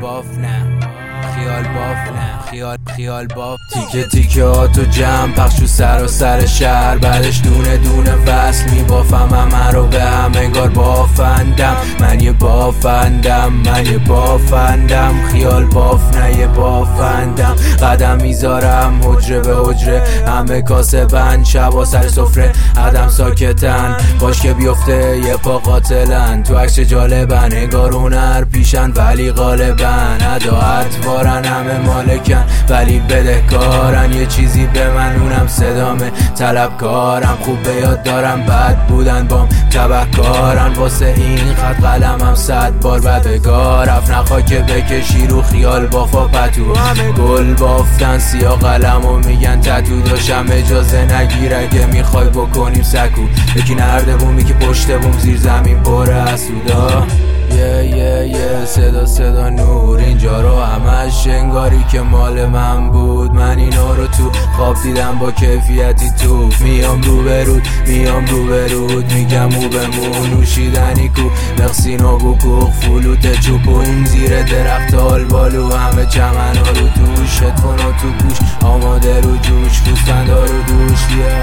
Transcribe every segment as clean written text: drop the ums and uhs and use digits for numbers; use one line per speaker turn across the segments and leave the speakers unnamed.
باف نه، خیال باف نه، خیال باف. تیکه تیکه هاتو جمع پخش و سر شهر، بعدش دونه دونه وصل میبافم همه رو به هم، انگار بافندم من یه بافندم، من یه بافندم. خیال باف نه یه بافندم، قدم میذارم حجره به حجره، همه کاسه بند شبا سر سفره، عدم ساکتن باش که بیفته یه پا قاتلن، تو عکس جالبن انگار هنر پیشن ولی غالبن، عداعت وارن همه مالکن ولی بدهکارن، یه چیزی به من اونم صدامه طلبکارم، خوب به یاد دارم بد بودن بام تبهکارن، واسه این خط قلمم 100 بار بدگار رفت، نخوا که بکشی رو خیال بافا پتو، گل بافتن سیاه قلمو میگن تتو، داشتم اجازه نگیر اگه میخوای بکنیم سکو، یکی نرده بومی که پشت بوم زیر زمین پر اسودا، صدا نور اینجا رو همش انگاری که مال من بود، من اینا رو تو خواب دیدم با کیفیتی تو، میام رو برود میگم او بمون، نوشیدنی کو نقصین و بکوخ فلوت چوپون، زیر درخت آلبالو همه چمن ها رو توش، هدفون ها تو گوش آماده رو جوش، گوسفندا رو دوش.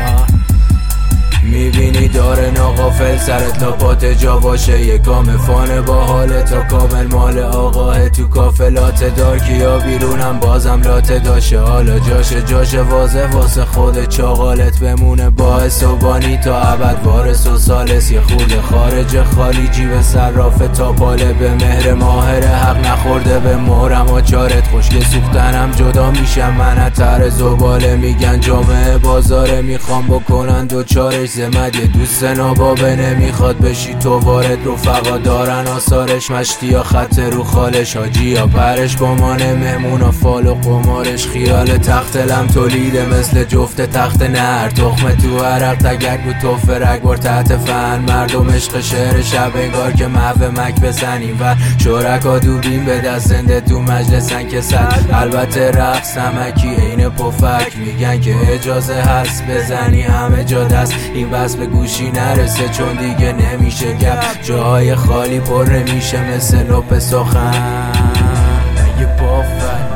میبینی داره ناغافل سرت تا پات جا باشه، یه گام فانه با حاله تا کامل مال آقاه، تو کافلات دارکیا بیرونم بازم لاته داشه، حالا جاشه واضح واسه خود چاقالت بمونه، باعث و بانی تا ابد وارث و سالس، یه خورده خارج خالی جیب صرافه تا پاله، به مهر ماهر حق نخورده به مهرم و چارت، خوشگه سوختنم جدا میشم من تر زباله، میگن جامعه بازاره میخوام بکنن دوچارش، زمد یه دوست نابابه نمیخواد بشی تو وارد، رفقا دارن آثارش مشتی یا خط رو خالش، حاجی یا پرش گمانه مهمون و فال و قمارش، خیال تخت لم تولیده مثل جفت تخت نر، تخمه تو عرق تگرگ و توف رگبار تحت فن، مردم عشق شعر شب انگار که محو مک بزنیم و شرکا دوبین به دست زنده تو مجلسن که صد، البته رقص نمکی عین پفک، میگن که اجازه هست بزنی همه جا دست، این بس به گوشی نرسه چون دیگه نمیشه گپ، جاهای خالی پر نمیشه مثل لپ سخن، یه بافن